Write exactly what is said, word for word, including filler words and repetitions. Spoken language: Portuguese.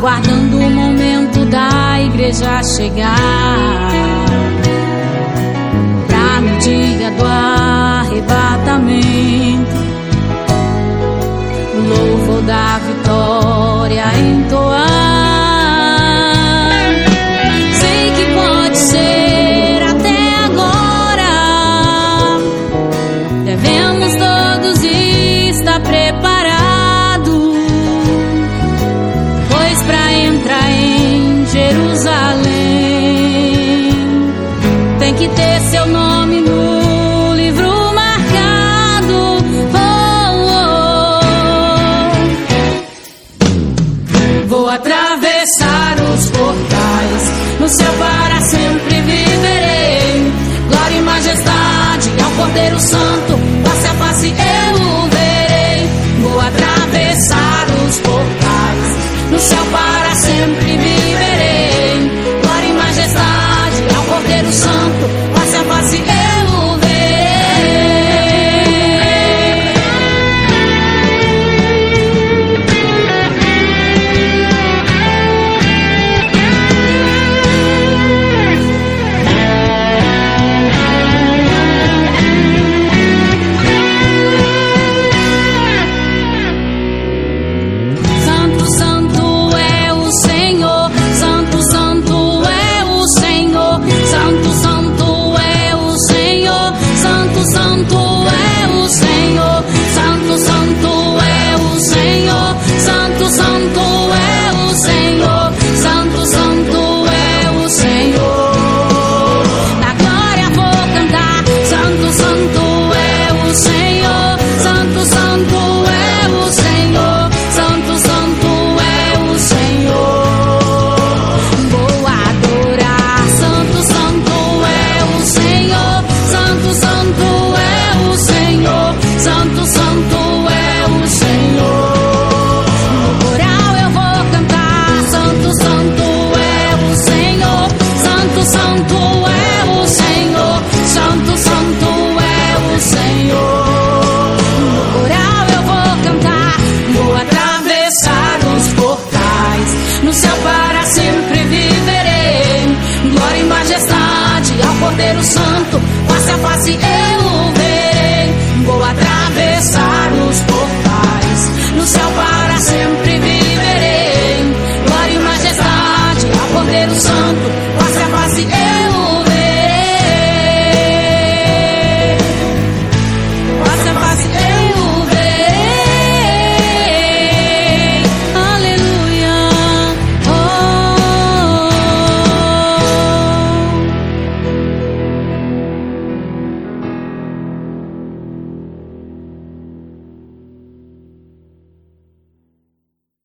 aguardando o momento da igreja chegar, pra no dia do arrebatamento o louvor da vitória entoar. Sei que pode ser até agora, devemos todos estar preparados, pois pra entrar em Jerusalém tem que ter seu nome no livro marcado. Oh, oh. Vou atravessar os portais no céu.